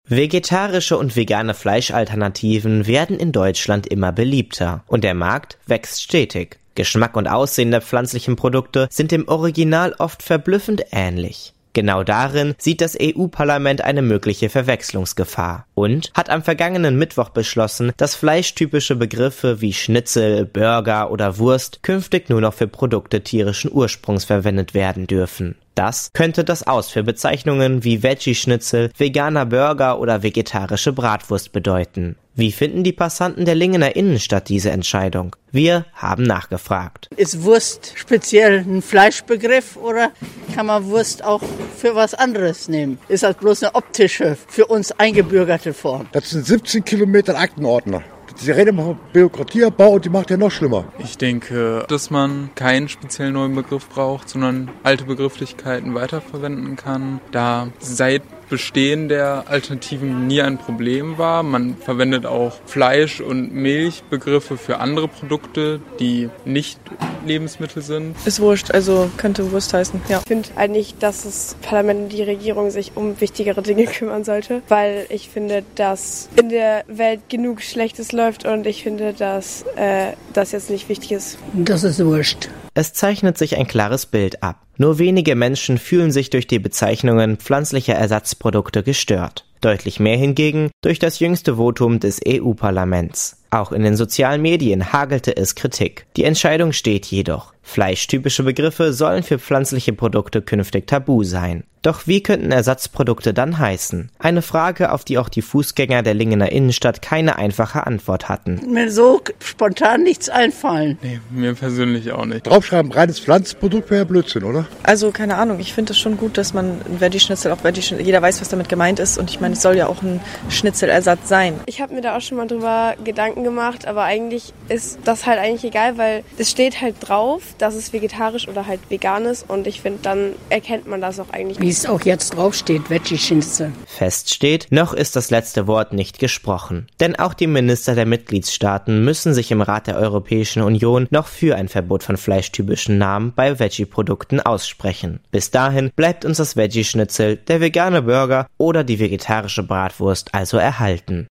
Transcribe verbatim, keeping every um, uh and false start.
Vegetarische und vegane Fleischalternativen werden in Deutschland immer beliebter und der Markt wächst stetig. Geschmack und Aussehen der pflanzlichen Produkte sind dem Original oft verblüffend ähnlich. Genau darin sieht das E U-Parlament eine mögliche Verwechslungsgefahr und hat am vergangenen Mittwoch beschlossen, dass fleischtypische Begriffe wie Schnitzel, Burger oder Wurst künftig nur noch für Produkte tierischen Ursprungs verwendet werden dürfen. Das könnte das Aus für Bezeichnungen wie Veggie-Schnitzel, veganer Burger oder vegetarische Bratwurst bedeuten. Wie finden die Passanten der Lingener Innenstadt diese Entscheidung? Wir haben nachgefragt. Ist Wurst speziell ein Fleischbegriff oder kann man Wurst auch für was anderes nehmen? Ist das bloß eine optische, für uns eingebürgerte Form? Das sind siebzehn Kilometer Aktenordner. Die Rede macht Bürokratieabbau und die macht ja noch schlimmer. Ich denke, dass man keinen speziellen neuen Begriff braucht, sondern alte Begrifflichkeiten weiterverwenden kann, da seit Bestehen der Alternativen nie ein Problem war. Man verwendet auch Fleisch- und Milchbegriffe für andere Produkte, die nicht Lebensmittel sind. Ist wurscht, also könnte Wurst heißen, ja. Ich finde eigentlich, dass das Parlament und die Regierung sich um wichtigere Dinge kümmern sollte, weil ich finde, dass in der Welt genug Schlechtes läuft und ich finde, dass äh, das jetzt nicht wichtig ist. Das ist wurscht. Es zeichnet sich ein klares Bild ab. Nur wenige Menschen fühlen sich durch die Bezeichnungen pflanzlicher Ersatzprodukte gestört. Deutlich mehr hingegen durch das jüngste Votum des E U-Parlaments. Auch in den sozialen Medien hagelte es Kritik. Die Entscheidung steht jedoch. Fleischtypische Begriffe sollen für pflanzliche Produkte künftig tabu sein. Doch wie könnten Ersatzprodukte dann heißen? Eine Frage, auf die auch die Fußgänger der Lingener Innenstadt keine einfache Antwort hatten. Mir so spontan nichts einfallen. Nee, mir persönlich auch nicht. Draufschreiben, reines Pflanzenprodukt wäre ja Blödsinn, oder? Also keine Ahnung, ich finde es schon gut, dass man ein Veggie-Schnitzel auch Veggie-Schnitzel, jeder weiß, was damit gemeint ist und ich meine, es soll ja auch ein Schnitzelersatz sein. Ich habe mir da auch schon mal drüber Gedanken gemacht, aber eigentlich ist das halt eigentlich egal, weil es steht halt drauf, dass es vegetarisch oder halt vegan ist und ich finde, dann erkennt man das auch eigentlich. Wie es auch jetzt draufsteht, Veggie-Schnitzel. Fest steht, noch ist das letzte Wort nicht gesprochen. Denn auch die Minister der Mitgliedstaaten müssen sich im Rat der Europäischen Union noch für ein Verbot von fleischtypischen Namen bei Veggie-Produkten aussprechen. Bis dahin bleibt uns das Veggie-Schnitzel, der vegane Burger oder die vegetarische Bratwurst also erhalten.